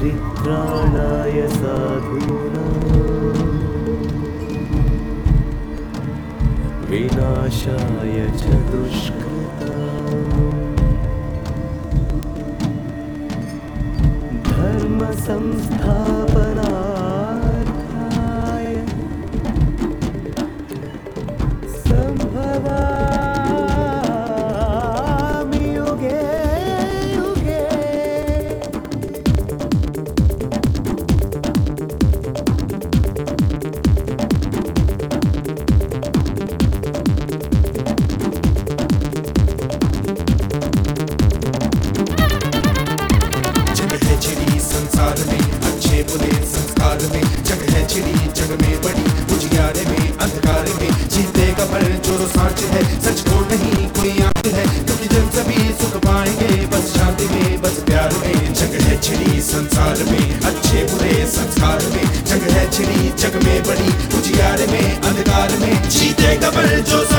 परित्राणाय साधूनां विनाशाय च दुष्कृताम् धर्म संस्थापनार्थाय संभवामि युगे युगे। संसार में अच्छे बुरे संस्कार में जग है छिड़ी जग में बड़ी उजियारे में अंधकार में जीतेगा पर जो सांच है सच को नहीं कोई आंख है क्योंकि जन सभी सुख पाएंगे बस शांति में बस प्यार में। जग है छिड़ी संसार में अच्छे बुरे संस्कार में जग है छिड़ी जग में बड़ी उजियारे में अंधकार में जीतेगा पर जो